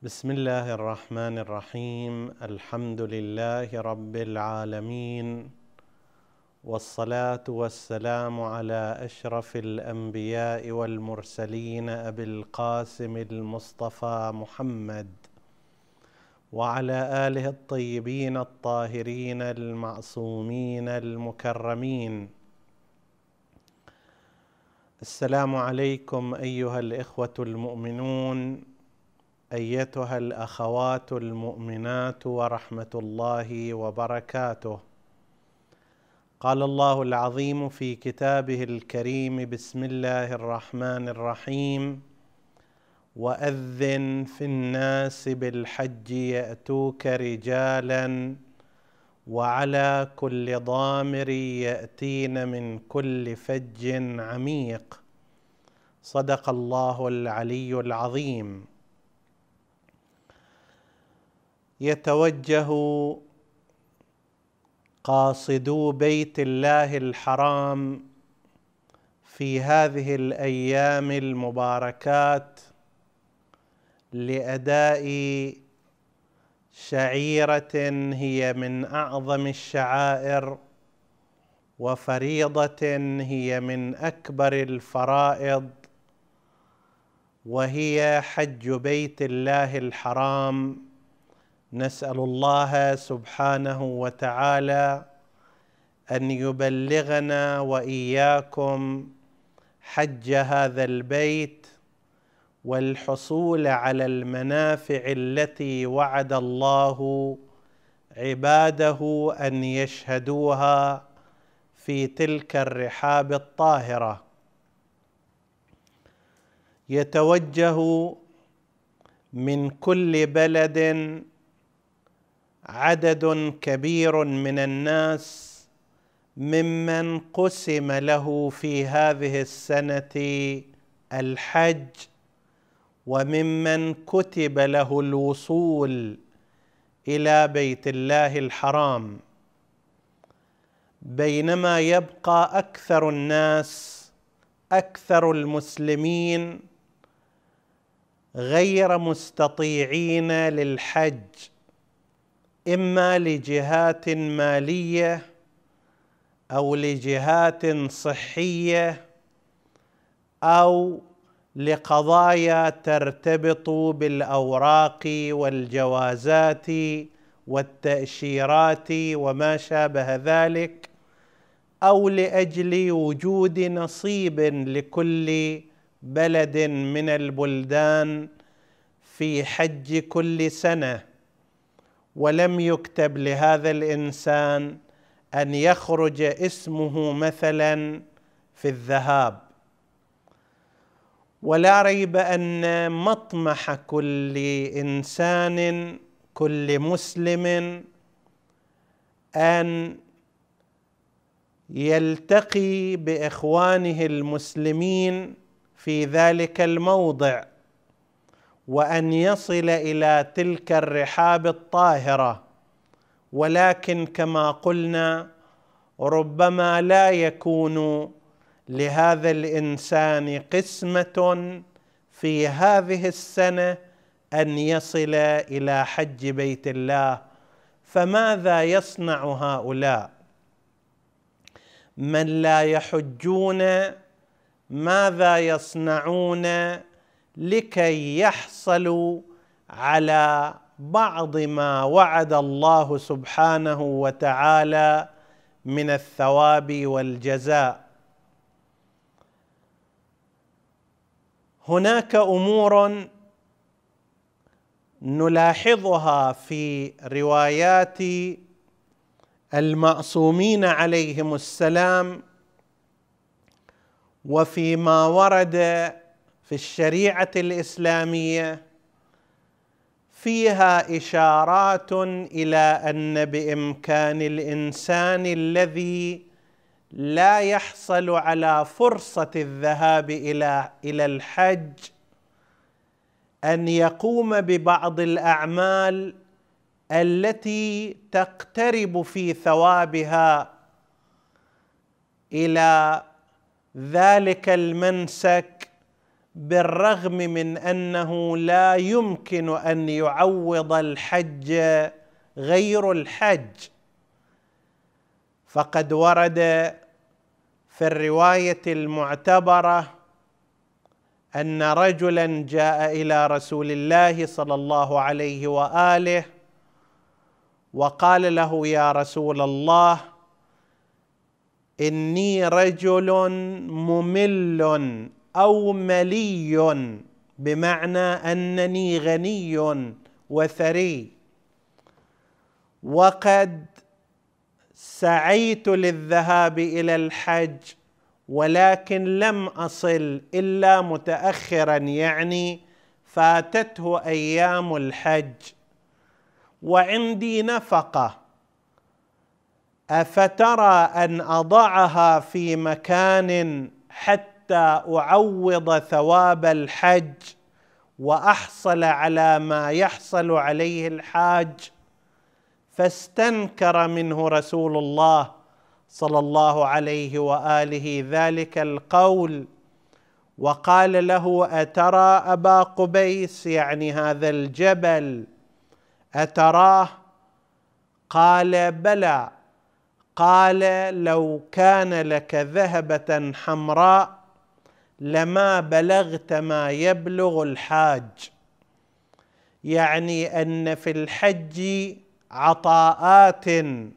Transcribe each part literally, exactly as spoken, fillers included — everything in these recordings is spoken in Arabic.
بسم الله الرحمن الرحيم. الحمد لله رب العالمين، والصلاة والسلام على أشرف الأنبياء والمرسلين أبي القاسم المصطفى محمد وعلى آله الطيبين الطاهرين المعصومين المكرمين. السلام عليكم أيها الإخوة المؤمنون، أيتها الأخوات المؤمنات، ورحمة الله وبركاته. قال الله العظيم في كتابه الكريم: بسم الله الرحمن الرحيم: وأذن في الناس بالحج يأتوك رجالا وعلى كل ضامر يأتين من كل فج عميق. صدق الله العلي العظيم. يتوجه قاصدو بيت الله الحرام في هذه الأيام المباركات لأداء شعيرة هي من أعظم الشعائر، وفريضة هي من أكبر الفرائض، وهي حج بيت الله الحرام. نسأل الله سبحانه وتعالى أن يبلغنا وإياكم حج هذا البيت والحصول على المنافع التي وعد الله عباده أن يشهدوها في تلك الرحاب الطاهرة. يتوجه من كل بلد عدد كبير من الناس ممن قسم له في هذه السنة الحج، وممن كتب له الوصول إلى بيت الله الحرام، بينما يبقى أكثر الناس أكثر المسلمين غير مستطيعين للحج، إما لجهات مالية أو لجهات صحية أو لقضايا ترتبط بالأوراق والجوازات والتأشيرات وما شابه ذلك، أو لأجل وجود نصيب لكل بلد من البلدان في حج كل سنة، ولم يكتب لهذا الإنسان أن يخرج اسمه مثلا في الذهاب. ولا ريب أن مطمح كل إنسان كل مسلم أن يلتقي بإخوانه المسلمين في ذلك الموضع، وأن يصل إلى تلك الرحاب الطاهرة. ولكن كما قلنا، ربما لا يكون لهذا الإنسان قسمة في هذه السنة أن يصل إلى حج بيت الله. فماذا يصنع هؤلاء من لا يحجون؟ ماذا يصنعون لكي يحصلوا على بعض ما وعد الله سبحانه وتعالى من الثواب والجزاء؟ هناك أمور نلاحظها في روايات المعصومين عليهم السلام، وفيما ورد في الشريعة الإسلامية، فيها إشارات إلى أن بإمكان الإنسان الذي لا يحصل على فرصة الذهاب إلى إلى الحج أن يقوم ببعض الأعمال التي تقترب في ثوابها إلى ذلك المنسك بالرغم من أنه لا يمكن أن يعوض الحج غير الحج. فقد ورد في الرواية المعتبرة أن رجلا جاء إلى رسول الله صلى الله عليه وآله وقال له: يا رسول الله، إني رجل ممل أو ملي، بمعنى أنني غني وثري، وقد سعيت للذهاب إلى الحج ولكن لم أصل إلا متأخرا، يعني فاتته أيام الحج، وعندي نفقة، أفترى أن أضعها في مكان حتى أعوض ثواب الحج وأحصل على ما يحصل عليه الحاج؟ فاستنكر منه رسول الله صلى الله عليه وآله ذلك القول، وقال له: أترى أبا قبيس، يعني هذا الجبل، أتراه؟ قال: بلى. قال: لو كان لك ذهبة حمراء لما بلغت ما يبلغ الحاج. يعني أن في الحج عطاءات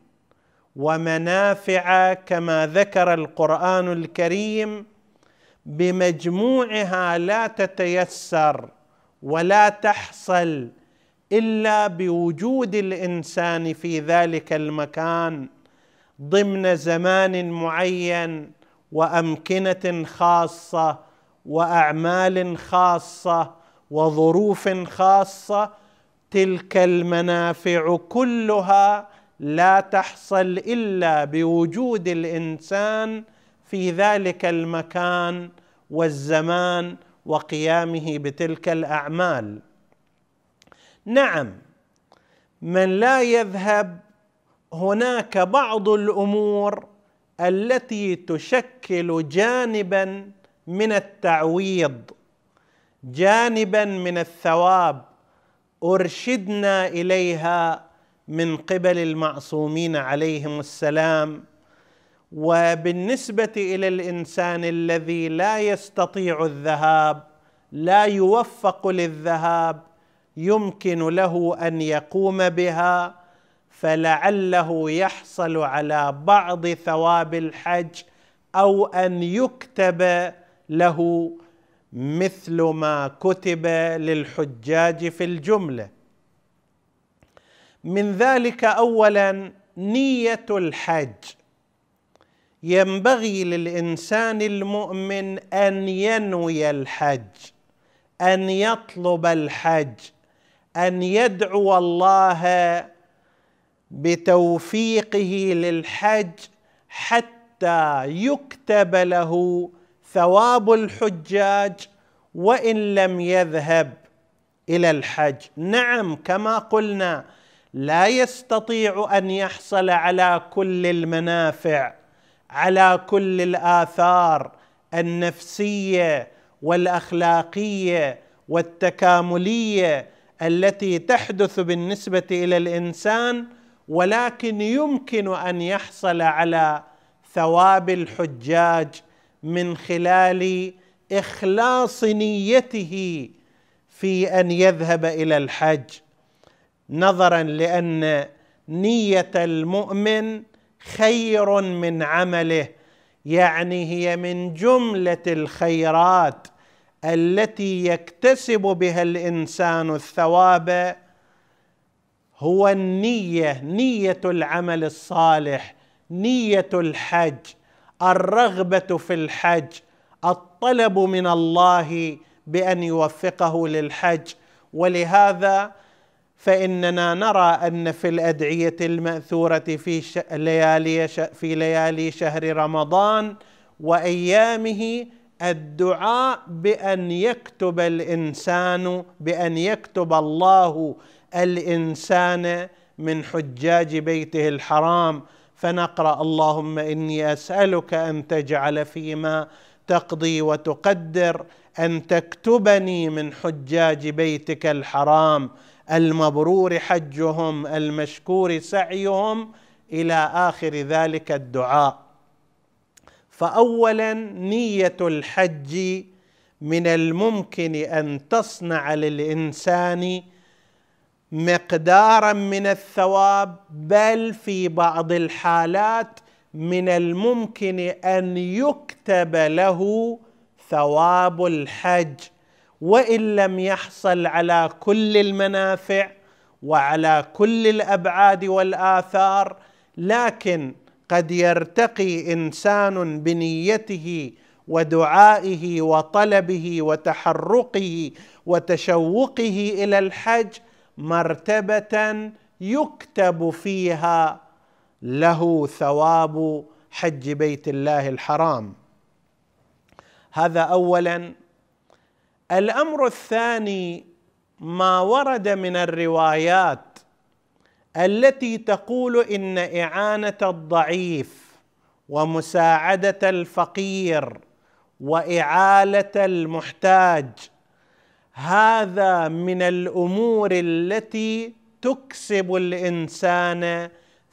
ومنافع كما ذكر القرآن الكريم بمجموعها لا تتيسر ولا تحصل إلا بوجود الإنسان في ذلك المكان ضمن زمان معين وأمكنة خاصة وأعمال خاصة وظروف خاصة. تلك المنافع كلها لا تحصل إلا بوجود الإنسان في ذلك المكان والزمان وقيامه بتلك الأعمال. نعم، من لا يذهب، هناك بعض الأمور التي تشكل جانبا من التعويض، جانبا من الثواب، أرشدنا إليها من قبل المعصومين عليهم السلام. وبالنسبة إلى الإنسان الذي لا يستطيع الذهاب، لا يوفق للذهاب، يمكن له أن يقوم بها، فلعله يحصل على بعض ثواب الحج، أو أن يكتب له مثل ما كتب للحجاج في الجملة. من ذلك أولا نية الحج. ينبغي للإنسان المؤمن أن ينوي الحج، أن يطلب الحج، أن يدعو الله بتوفيقه للحج حتى يكتب له ثواب الحجاج وإن لم يذهب إلى الحج. نعم، كما قلنا، لا يستطيع أن يحصل على كل المنافع، على كل الآثار النفسية والأخلاقية والتكاملية التي تحدث بالنسبة إلى الإنسان، ولكن يمكن أن يحصل على ثواب الحجاج من خلال إخلاص نيته في أن يذهب إلى الحج، نظرا لأن نية المؤمن خير من عمله، يعني هي من جملة الخيرات التي يكتسب بها الإنسان الثواب. هو النية، نية العمل الصالح، نية الحج، الرغبة في الحج، الطلب من الله بأن يوفقه للحج. ولهذا فإننا نرى أن في الأدعية المأثورة في ليالي في ليالي شهر رمضان وأيامه الدعاء بأن يكتب الإنسان بأن يكتب الله الإنسان من حجاج بيته الحرام. فنقرأ: اللهم إني أسألك أن تجعل فيما تقضي وتقدر أن تكتبني من حجاج بيتك الحرام المبرور حجهم المشكور سعيهم إلى آخر ذلك الدعاء. فأولا نية الحج من الممكن أن تصنع للإنسان مقدارا من الثواب، بل في بعض الحالات من الممكن أن يكتب له ثواب الحج، وإن لم يحصل على كل المنافع وعلى كل الأبعاد والآثار، لكن قد يرتقي إنسان بنيته ودعائه وطلبه وتحرقه وتشوقه إلى الحج مرتبة يكتب فيها له ثواب حج بيت الله الحرام. هذا أولا. الأمر الثاني ما ورد من الروايات التي تقول إن إعانة الضعيف ومساعدة الفقير وإعالة المحتاج هذا من الأمور التي تكسب الإنسان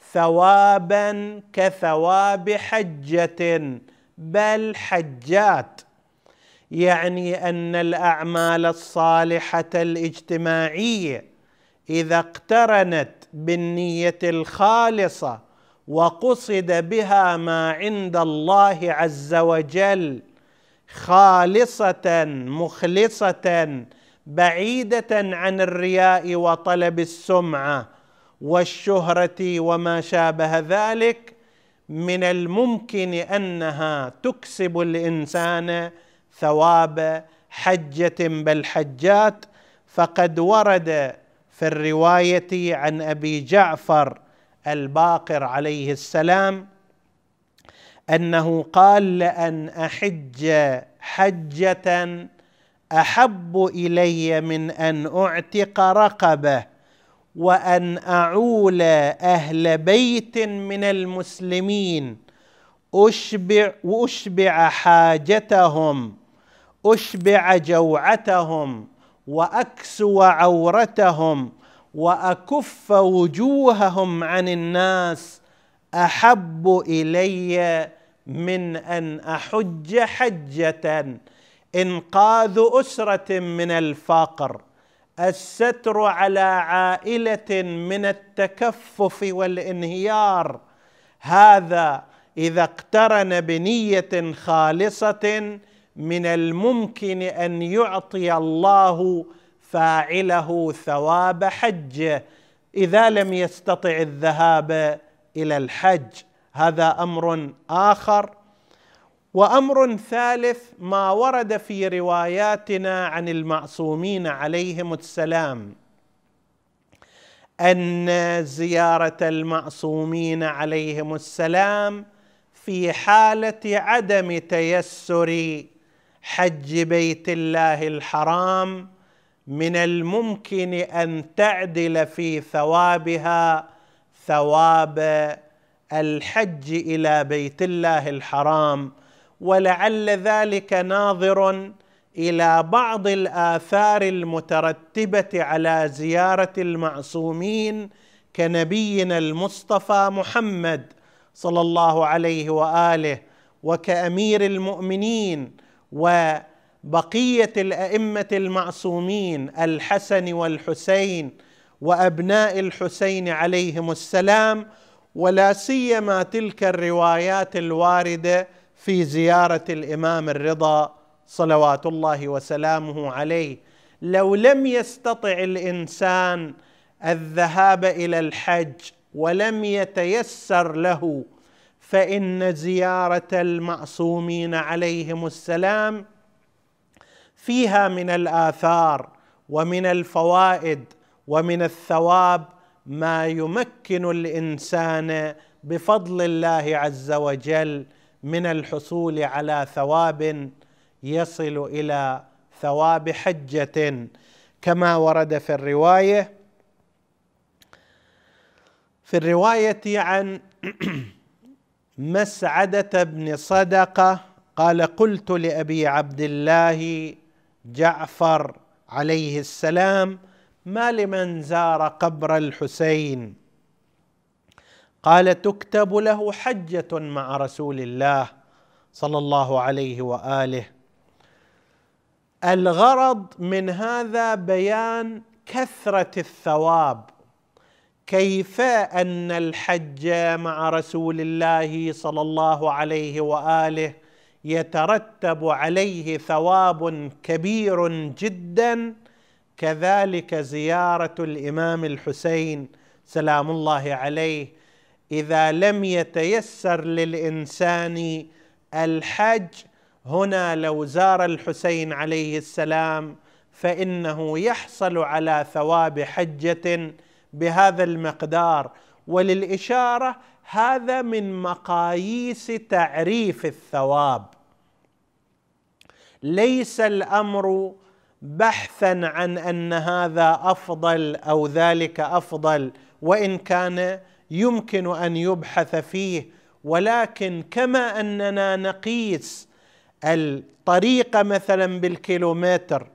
ثوابا كثواب حجة، بل حجات. يعني أن الأعمال الصالحة الاجتماعية إذا اقترنت بالنية الخالصة وقصد بها ما عند الله عز وجل خالصة مخلصة بعيدة عن الرياء وطلب السمعة والشهرة وما شابه ذلك، من الممكن أنها تكسب الإنسان ثواب حجة بل حجات. فقد ورد في الرواية عن أبي جعفر الباقر عليه السلام أنه قال: لأن أحج حجة أحب إلي من أن أعتق رقبة وأن أعول أهل بيت من المسلمين أشبع وأشبع حاجتهم أشبع جوعتهم وأكسو عورتهم وأكف وجوههم عن الناس أحب إلي من أن أحج حجة إنقاذ أسرة من الفقر، الستر على عائلة من التكفف والانهيار. هذا إذا اقترن بنية خالصة من الممكن أن يعطي الله فاعله ثواب حجه إذا لم يستطع الذهاب إلى الحج. هذا أمر آخر. وأمر ثالث ما ورد في رواياتنا عن المعصومين عليهم السلام أن زيارة المعصومين عليهم السلام في حالة عدم تيسر حج بيت الله الحرام من الممكن أن تعدل في ثوابها ثواب الحج إلى بيت الله الحرام. ولعل ذلك ناظر إلى بعض الآثار المترتبة على زيارة المعصومين كنبينا المصطفى محمد صلى الله عليه وآله، وكأمير المؤمنين وبقية الأئمة المعصومين الحسن والحسين وأبناء الحسين عليهم السلام، ولا سيما تلك الروايات الواردة في زيارة الإمام الرضا صلوات الله وسلامه عليه. لو لم يستطع الإنسان الذهاب إلى الحج ولم يتيسر له، فإن زيارة المعصومين عليهم السلام فيها من الآثار ومن الفوائد ومن الثواب ما يمكن الإنسان بفضل الله عز وجل من الحصول على ثواب يصل إلى ثواب حجة، كما ورد في الرواية في الرواية عن مسعدة بن صدقة قال: قلت لأبي عبد الله جعفر عليه السلام: ما لمن زار قبر الحسين؟ قال: تكتب له حجة مع رسول الله صلى الله عليه وآله. الغرض من هذا بيان كثرة الثواب، كيف أن الحج مع رسول الله صلى الله عليه وآله يترتب عليه ثواب كبير جدا، كذلك زيارة الإمام الحسين سلام الله عليه إذا لم يتيسر للإنسان الحج هنا، لو زار الحسين عليه السلام فإنه يحصل على ثواب حجة بهذا المقدار. وللإشارة هذا من مقاييس تعريف الثواب، ليس الأمر بحثا عن أن هذا أفضل أو ذلك أفضل، وإن كان يمكن أن يبحث فيه، ولكن كما أننا نقيس الطريق مثلا بالكيلومتر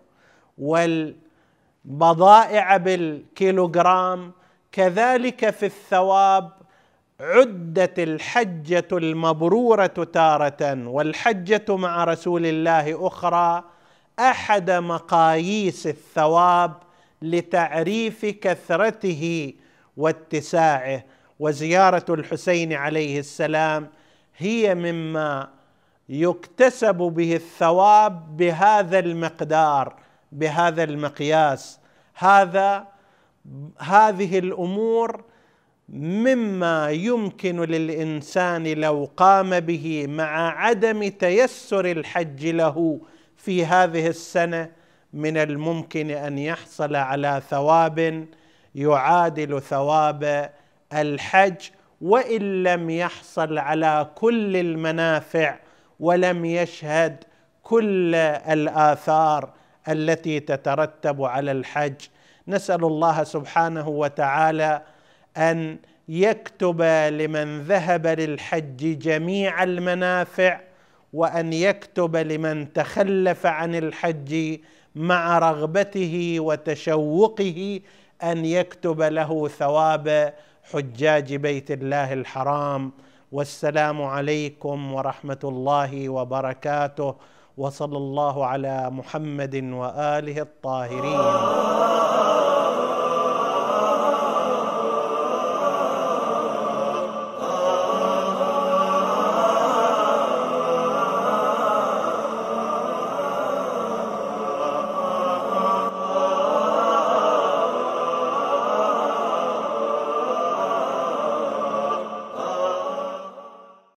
والبضائع بالكيلوغرام، كذلك في الثواب عدت الحجة المبرورة تارة والحجة مع رسول الله أخرى أحد مقاييس الثواب لتعريف كثرته واتساعه. وزيارة الحسين عليه السلام هي مما يكتسب به الثواب بهذا المقدار، بهذا المقياس. هذا هذه الأمور مما يمكن للإنسان لو قام به مع عدم تيسر الحج له في هذه السنة من الممكن أن يحصل على ثواب يعادل ثواب الحج، وإن لم يحصل على كل المنافع ولم يشهد كل الآثار التي تترتب على الحج. نسأل الله سبحانه وتعالى أن يكتب لمن ذهب للحج جميع المنافع، وأن يكتب لمن تخلف عن الحج مع رغبته وتشوقه أن يكتب له ثواب حجاج بيت الله الحرام. والسلام عليكم ورحمة الله وبركاته، وصلى الله على محمد وآله الطاهرين.